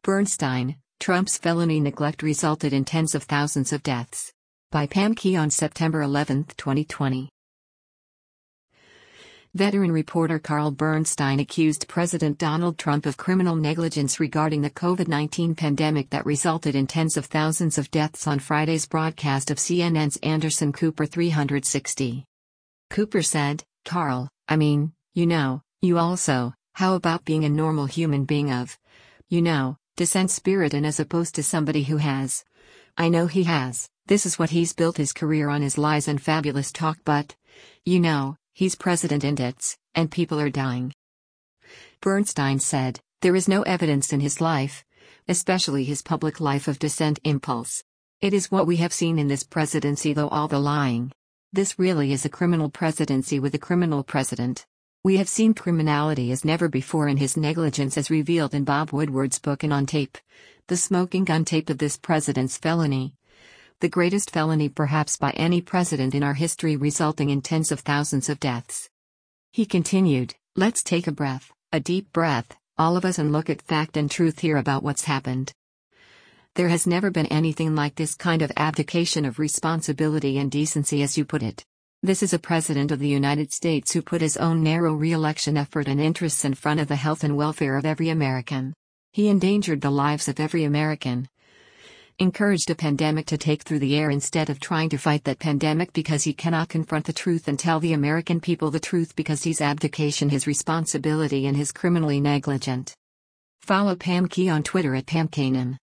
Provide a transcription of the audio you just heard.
Bernstein, Trump's felony neglect resulted in tens of thousands of deaths. By Pam Key on September 11, 2020. Veteran reporter Carl Bernstein accused President Donald Trump of criminal negligence regarding the COVID-19 pandemic that resulted in tens of thousands of deaths on Friday's broadcast of CNN's Anderson Cooper 360. Cooper said, "Carl, you also, how about being a normal human being of, decent spirit and as opposed to somebody who has. I know he has, this is what he's built his career on, his lies and fabulous talk, but, he's president and people are dying." Bernstein said, "There is no evidence in his life, especially his public life, of dissent impulse. It is what we have seen in this presidency, though all the lying. This really is a criminal presidency with a criminal president. We have seen criminality as never before in his negligence, as revealed in Bob Woodward's book and on tape. The smoking gun tape of this president's felony. The greatest felony perhaps by any president in our history, resulting in tens of thousands of deaths." He continued, "Let's take a breath, a deep breath, all of us, and look at fact and truth here about what's happened. There has never been anything like this kind of abdication of responsibility and decency, as you put it. This is a president of the United States who put his own narrow re-election effort and interests in front of the health and welfare of every American. He endangered the lives of every American. Encouraged a pandemic to take through the air instead of trying to fight that pandemic because he cannot confront the truth and tell the American people the truth because he's abdication his responsibility and his criminally negligent." Follow Pam Key on Twitter at PamKanan.